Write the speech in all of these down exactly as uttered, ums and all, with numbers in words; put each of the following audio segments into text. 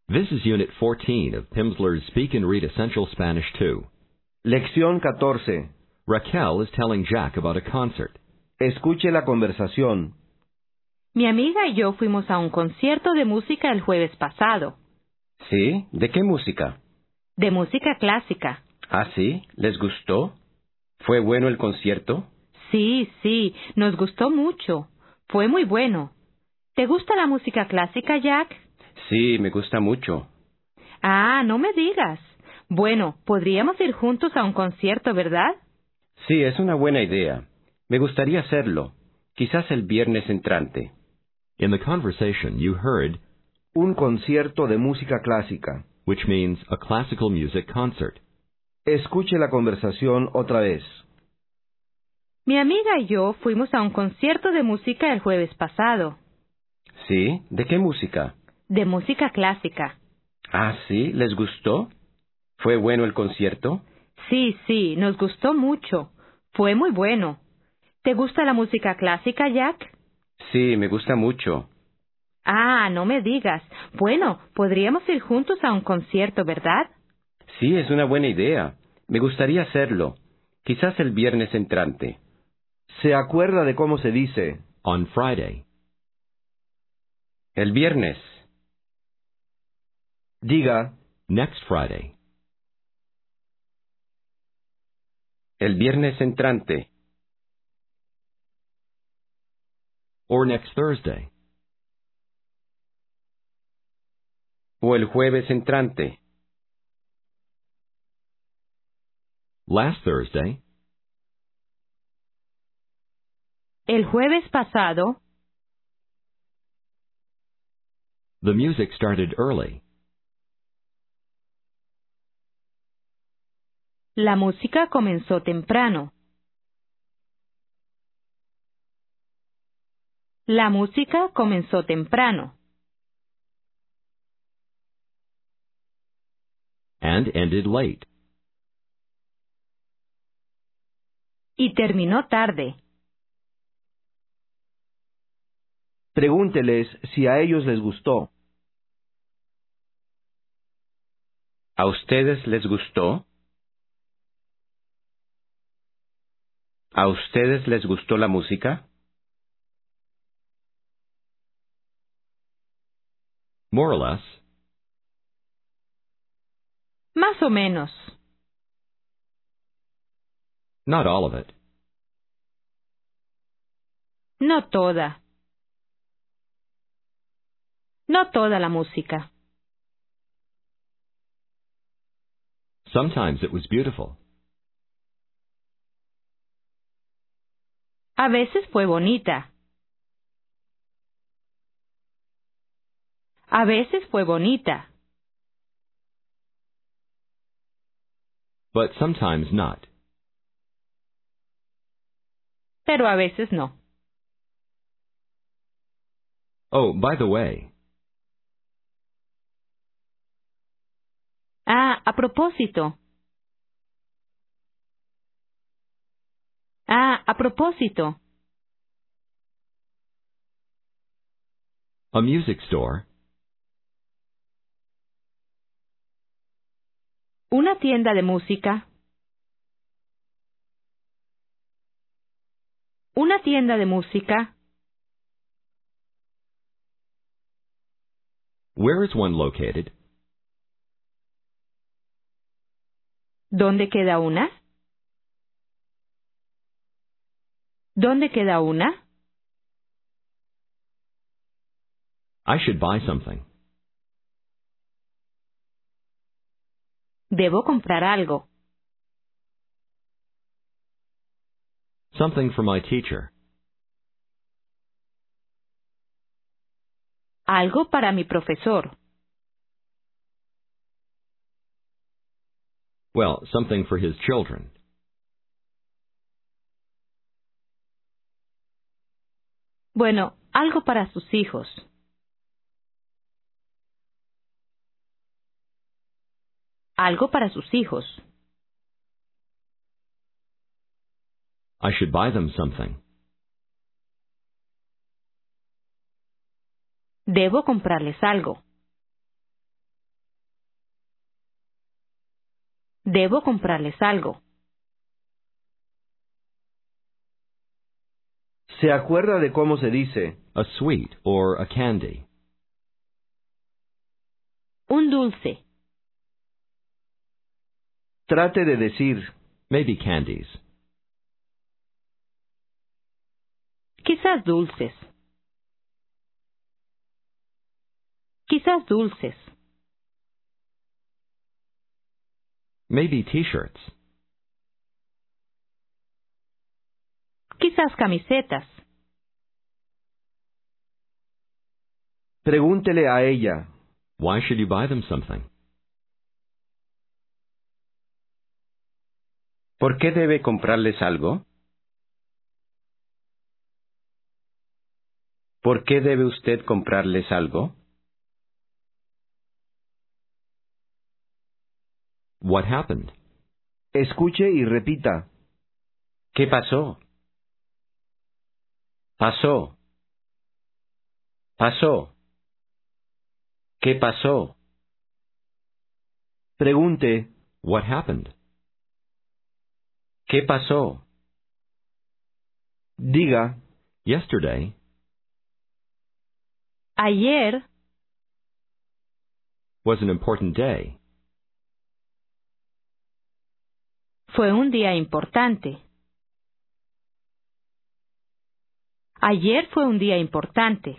This is Unit fourteen of Pimsleur's Speak and Read Essential Spanish two. Lección catorce. Raquel is telling Jack about a concert. Escuche la conversación. Mi amiga y yo fuimos a un concierto de música el jueves pasado. ¿Sí? ¿De qué música? De música clásica. ¿Ah, sí? ¿Les gustó? ¿Fue bueno el concierto? Sí, sí, nos gustó mucho. Fue muy bueno. ¿Te gusta la música clásica, Jack? Sí, me gusta mucho. Ah, no me digas. Bueno, podríamos ir juntos a un concierto, ¿verdad? Sí, es una buena idea. Me gustaría hacerlo. Quizás el viernes entrante. In the conversation, you heard Un concierto de música clásica. which means a classical music concert. Escuche la conversación otra vez. Mi amiga y yo fuimos a un concierto de música el jueves pasado. ¿Sí? ¿De qué música? De música clásica. Ah, sí, ¿les gustó? ¿Fue bueno el concierto? Sí, sí, nos gustó mucho. Fue muy bueno. ¿Te gusta la música clásica, Jack? Sí, me gusta mucho. Ah, no me digas. Bueno, podríamos ir juntos a un concierto, ¿verdad? Sí, es una buena idea. Me gustaría hacerlo. Quizás el viernes entrante. ¿Se acuerda de cómo se dice? On Friday. El viernes. Diga, Next Friday. El viernes entrante. Or next Thursday. O el jueves entrante. Last Thursday. El jueves pasado, The music started early. la música comenzó temprano. La música comenzó temprano. And ended late. Y terminó tarde. pregúnteles si a ellos les gustó. ¿A ustedes les gustó? ¿A ustedes les gustó la música? More or less. Más o menos. Not all of it. No toda. No toda la música. Sometimes it was beautiful. A veces fue bonita. A veces fue bonita. But sometimes not. Pero a veces no. Oh, by the way. Ah, a propósito. Ah, a propósito. A music store. Una tienda de música. Una tienda de música. Where is one located? ¿Dónde queda una? ¿Dónde queda una? I should buy something. Debo comprar algo. Something for my teacher. Algo para mi profesor. Well, something for his children. Bueno, algo para sus hijos. Algo para sus hijos. I should buy them something. Debo comprarles algo. Debo comprarles algo. ¿Se acuerda de cómo se dice? A sweet or a candy. Un dulce. Trate de decir, Maybe candies. Quizás dulces. Quizás dulces. Maybe t-shirts. Quizás camisetas. pregúntele a ella. Why should you buy them something? ¿Por qué debe comprarles algo? ¿Por qué debe usted comprarles algo? What happened? Escuche y repita. ¿Qué pasó? Pasó. Pasó. ¿Qué pasó? Pregunte. What happened? ¿Qué pasó? Diga. Yesterday. Ayer Was an important day. fue un día importante. Ayer fue un día importante.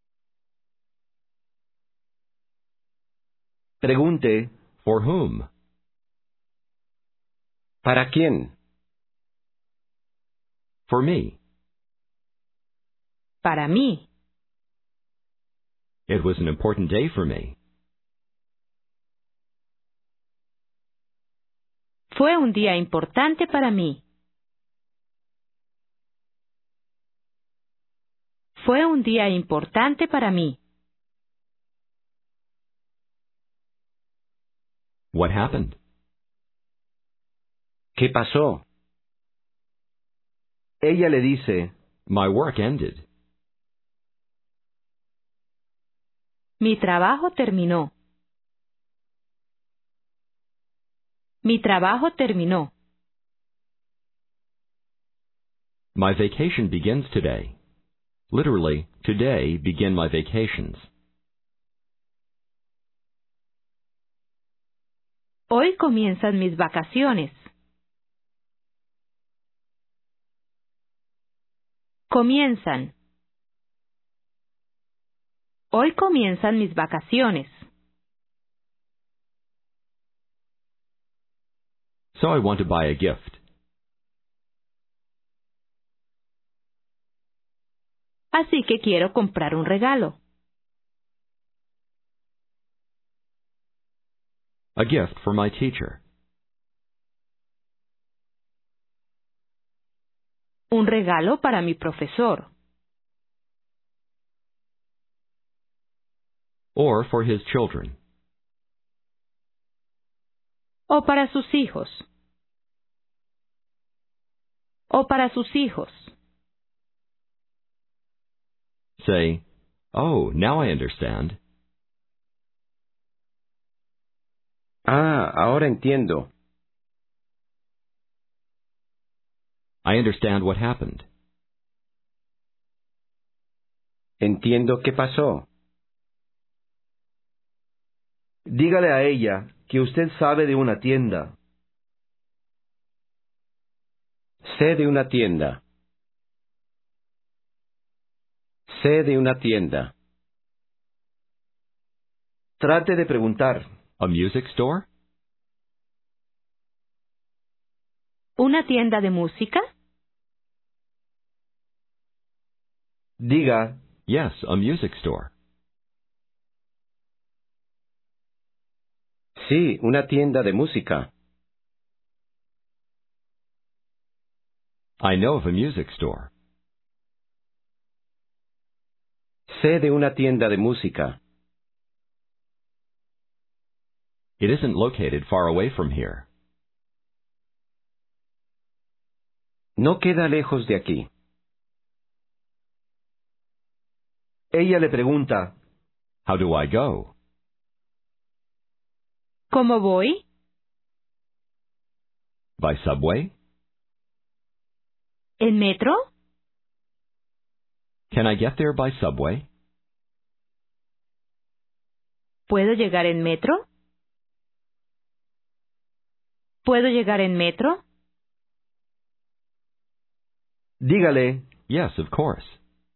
Pregunte. For whom? ¿Para quién? For me. Para mí. It was an important day for me. Fue un día importante para mí. Fue un día importante para mí. What happened? ¿Qué pasó? Ella le dice. My work ended. Mi trabajo terminó. Mi trabajo terminó. My vacation begins today. Literally, today begin my vacations. Hoy comienzan mis vacaciones. Comienzan. Hoy comienzan mis vacaciones. So I want to buy a gift. Así que quiero comprar un regalo. A gift for my teacher. Un regalo para mi profesor. Or for his children. O para sus hijos. O para sus hijos. Say, oh, now I understand. Ah, ahora entiendo. I understand what happened. Entiendo qué pasó. Dígale a ella que usted sabe de una tienda. Sé de una tienda. Sé de una tienda. Trate de preguntar. A music store? ¿Una tienda de música? Diga. Yes, a music store. Sí, una tienda de música. I know of a music store. Sé de una tienda de música. It isn't located far away from here. No queda lejos de aquí. Ella le pregunta. How do I go? ¿Cómo voy? By subway? ¿En metro? Can I get there by subway? ¿Puedo llegar en metro? ¿Puedo llegar en metro? Dígale, Yes, of course.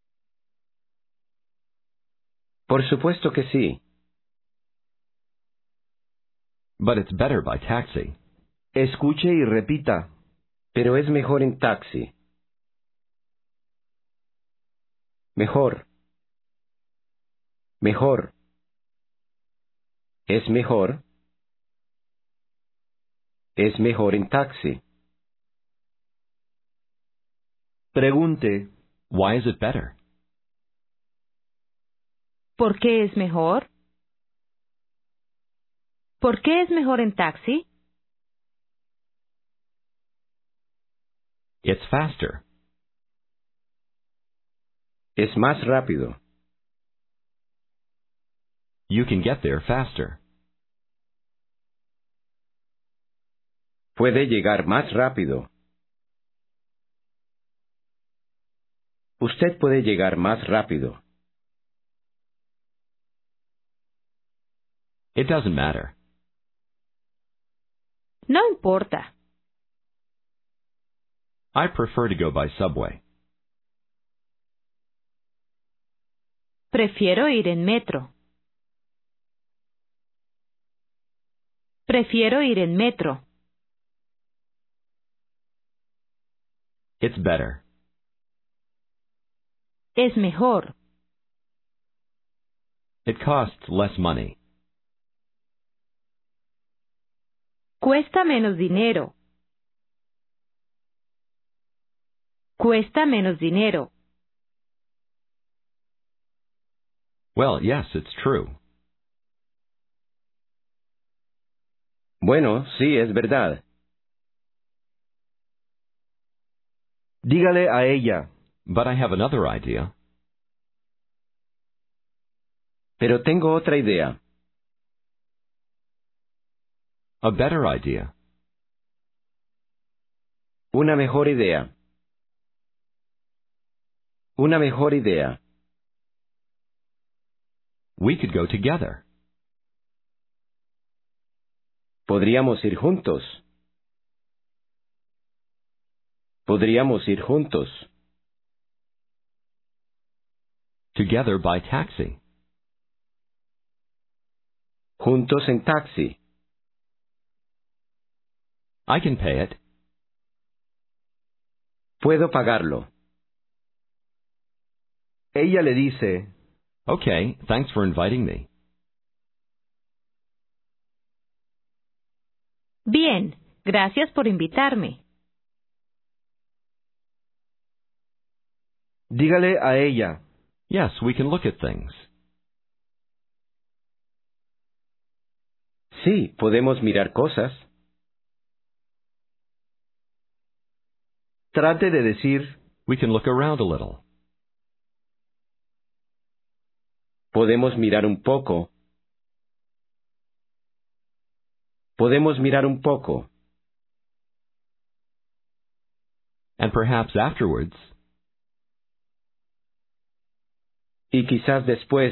Por supuesto que sí. But it's better by taxi. escuche y repita. Pero es mejor en taxi. Mejor. Mejor. Es mejor. Es mejor en taxi. Pregunte, Why is it better? ¿Por qué es mejor? ¿Por qué es mejor en taxi? It's faster. Es más rápido. You can get there faster. Puede llegar más rápido. Usted puede llegar más rápido. It doesn't matter. No importa. I prefer to go by subway. Prefiero ir en metro. Prefiero ir en metro. It's better. Es mejor. It costs less money. Cuesta menos dinero. Cuesta menos dinero. Well, yes, it's true. Bueno, sí, es verdad. dígale a ella. But I have another idea. Pero tengo otra idea. A better idea. Una mejor idea. Una mejor idea. We could go together. Podríamos ir juntos. Podríamos ir juntos. Together by taxi. Juntos en taxi. I can pay it. Puedo pagarlo. Ella le dice, Okay, thanks for inviting me. Bien, gracias por invitarme. dígale a ella. Yes, we can look at things. Sí, podemos mirar cosas. Trate de decir, We can look around a little. Podemos mirar un poco. Podemos mirar un poco. And perhaps afterwards, Y quizás después.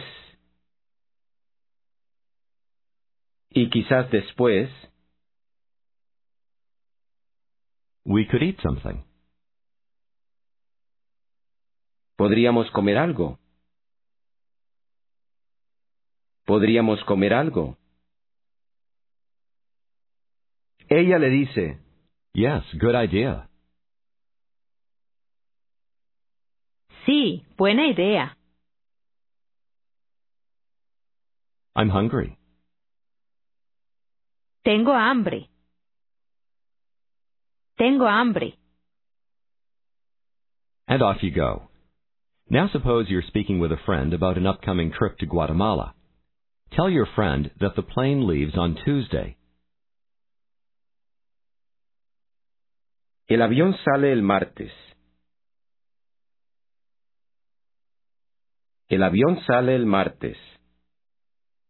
Y quizás después. we could eat something. Podríamos comer algo. Podríamos comer algo. ella le dice, Yes, good idea. Sí, buena idea. I'm hungry. Tengo hambre. Tengo hambre. And off you go. Now suppose you're speaking with a friend about an upcoming trip to Guatemala. Tell your friend that the plane leaves on Tuesday. El avión sale el martes. El avión sale el martes.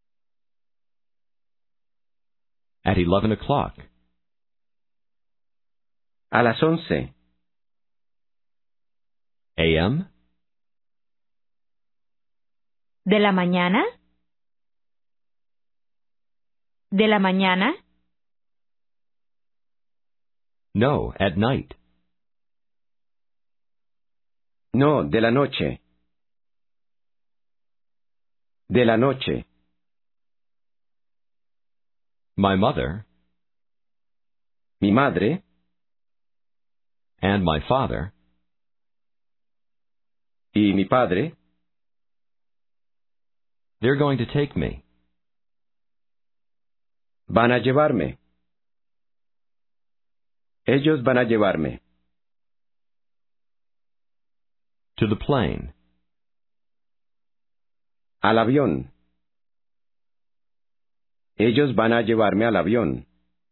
At eleven o'clock. A las once. A M? ¿De la mañana? ¿De la mañana? No, at night. No, de la noche. De la noche. My mother Mi madre and my father y mi padre they're going to take me. van a llevarme. Ellos van a llevarme. To the plane. Al avión. Ellos van a llevarme al avión.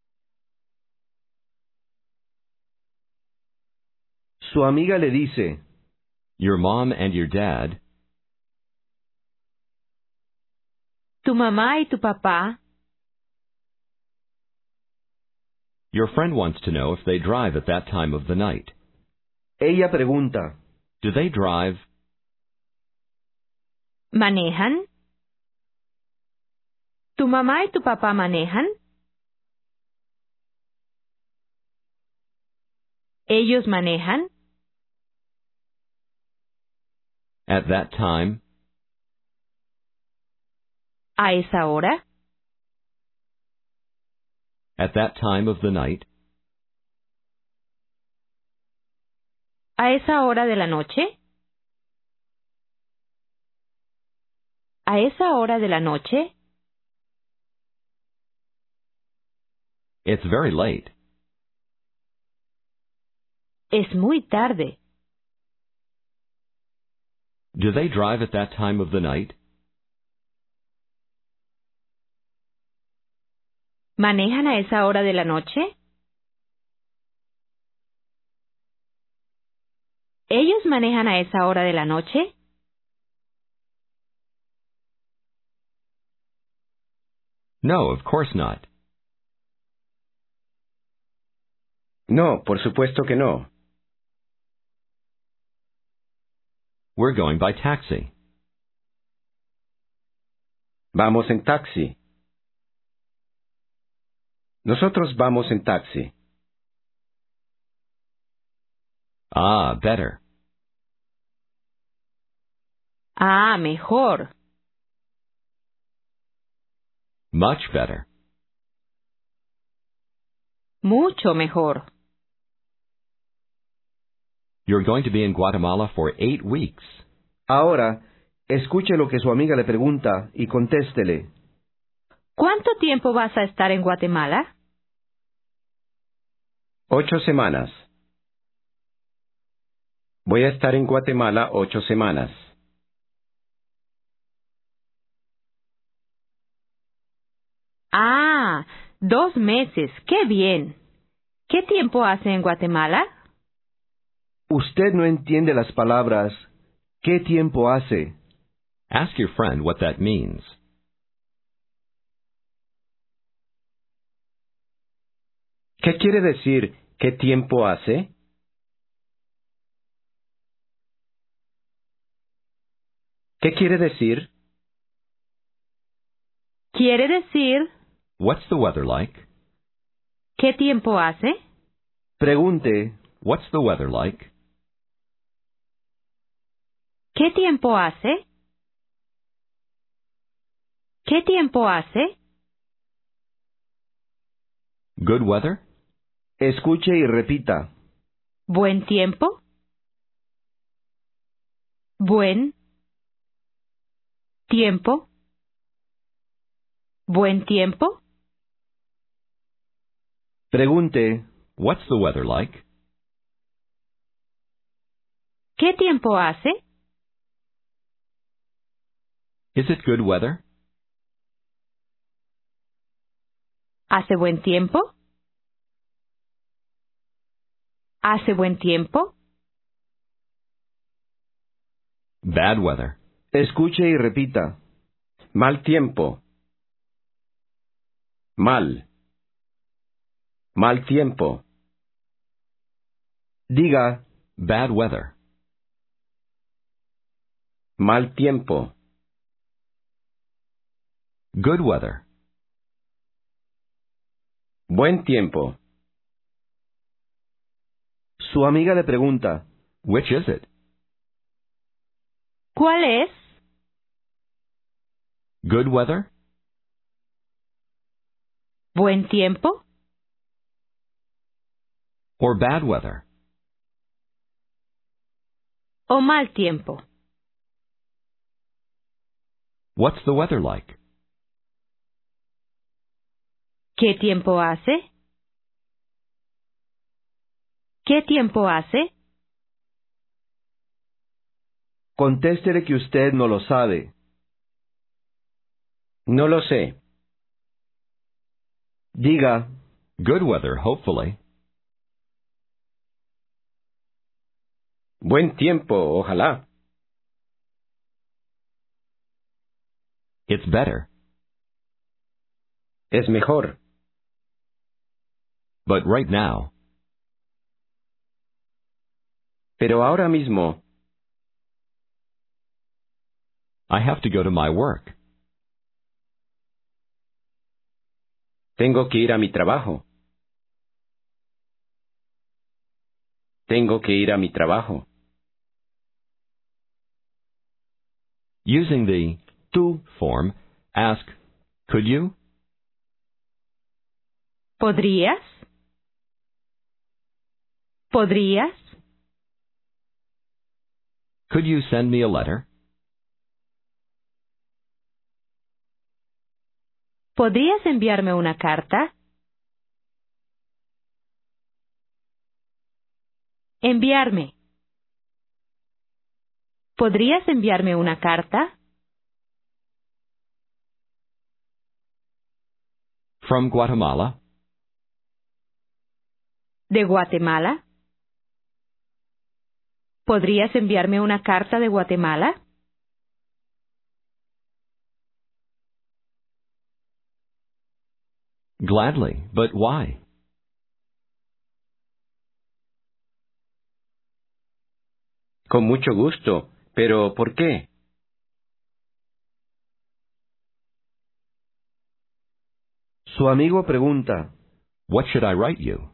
Su amiga le dice, Your mom and your dad ¿Tu mamá y tu papá? Your friend wants to know if they drive at that time of the night. ella pregunta, Do they drive? ¿Manejan? ¿Tu mamá y tu papá manejan? ¿Ellos manejan? At that time? ¿A esa hora? At that time of the night? ¿A esa hora de la noche? ¿A esa hora de la noche? It's very late. Es muy tarde. Do they drive at that time of the night? ¿Manejan a esa hora de la noche? ¿Ellos manejan a esa hora de la noche? No, of course not. No, por supuesto que no. We're going by taxi. Vamos en taxi. Nosotros vamos en taxi. Ah, better. Ah, mejor. Much better. Mucho mejor. You're going to be in Guatemala for eight weeks. ahora, escuche lo que su amiga le pregunta y contéstele. ¿Cuánto tiempo vas a estar en Guatemala? Ocho semanas. Voy a estar en Guatemala ocho semanas. Ah, dos meses. ¡Qué bien! ¿Qué tiempo hace en Guatemala? Usted no entiende las palabras ¿qué tiempo hace? Ask your friend what that means. ¿Qué quiere decir qué tiempo hace? ¿Qué quiere decir? Quiere decir, What's the weather like? ¿qué tiempo hace? Pregunte, What's the weather like? ¿Qué tiempo hace? ¿Qué tiempo hace? Good weather? escuche y repita. ¿Buen tiempo? Buen tiempo. ¿Buen tiempo? Pregunte, What's the weather like? ¿Qué tiempo hace? Is it good weather? ¿Hace buen tiempo? ¿Hace buen tiempo? Bad weather. escuche y repita. Mal tiempo. Mal. Mal tiempo. Diga, bad weather. Mal tiempo. Good weather. Buen tiempo. su amiga le pregunta, Which is it? ¿Cuál es? Good weather? ¿Buen tiempo? Or bad weather? ¿O mal tiempo? What's the weather like? ¿Qué tiempo hace? ¿Qué tiempo hace? contéstele que usted no lo sabe. No lo sé. Diga, Good weather, hopefully. Buen tiempo, ojalá. It's better. Es mejor. But right now, Pero ahora mismo I have to go to my work. tengo que ir a mi trabajo. Tengo que ir a mi trabajo. Using the to form, ask, could you? ¿Podrías? ¿Podrías? Could you send me a letter? ¿Podrías enviarme una carta? Enviarme. ¿Podrías enviarme una carta? From Guatemala? ¿De Guatemala? ¿Podrías enviarme una carta de Guatemala? Gladly, but why? Con mucho gusto. Pero, ¿por qué? su amigo pregunta, What should I write you?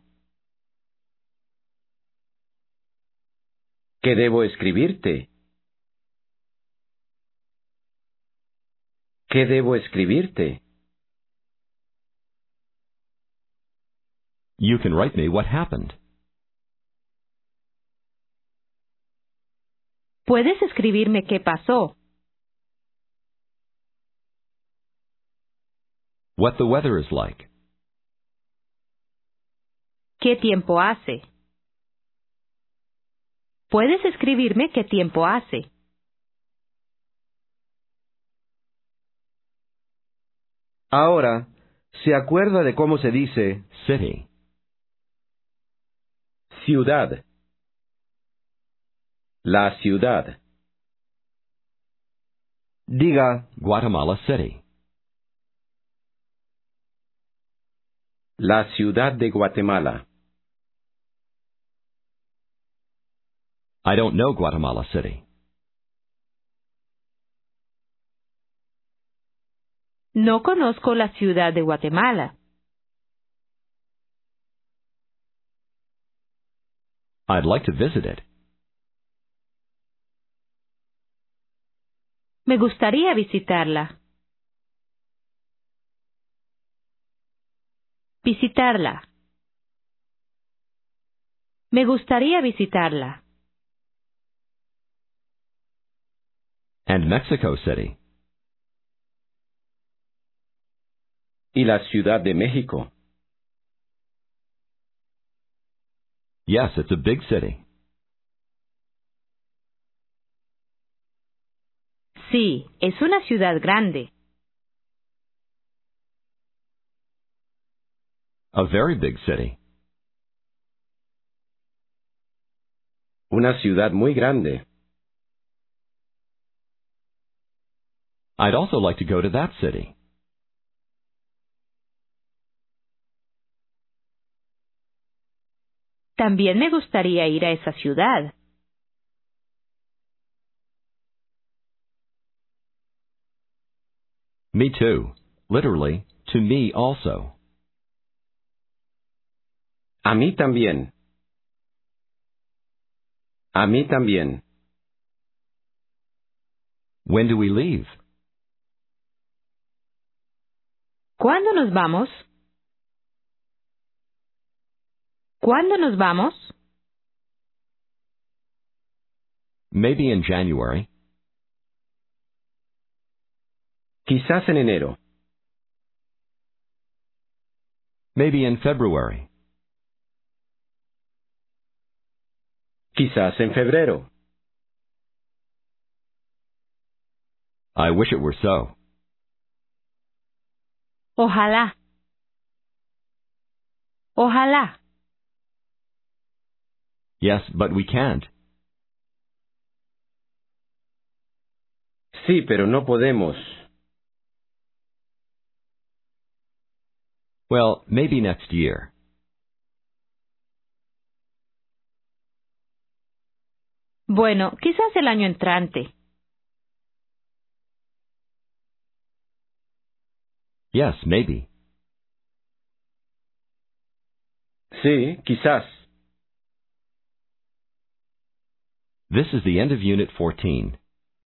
¿Qué debo escribirte? ¿Qué debo escribirte? You can write me what happened. ¿Puedes escribirme qué pasó? What the weather is like. ¿Qué tiempo hace? ¿Puedes escribirme qué tiempo hace? ahora, ¿se acuerda de cómo se dice City. Ciudad. La ciudad. Diga, Guatemala City. La ciudad de Guatemala. I don't know Guatemala City. No conozco la ciudad de Guatemala. I'd like to visit it. Me gustaría visitarla. Visitarla. Me gustaría visitarla. And Mexico City. Y la Ciudad de México. Yes, it's a big city. Sí, es una ciudad grande. A very big city. Una ciudad muy grande. I'd also like to go to that city. También me gustaría ir a esa ciudad. Me too. Literally, to me also. A mí también. A mí también. When do we leave? ¿Cuándo nos vamos? ¿Cuándo nos vamos? Maybe in January. Quizás en enero. Maybe in February. Quizás en febrero. I wish it were so. Ojalá. Ojalá. Yes, but we can't. Sí, pero no podemos. Well, maybe next year. Bueno, quizás el año entrante. Yes, maybe. Sí, quizás. This is the end of Unit fourteen.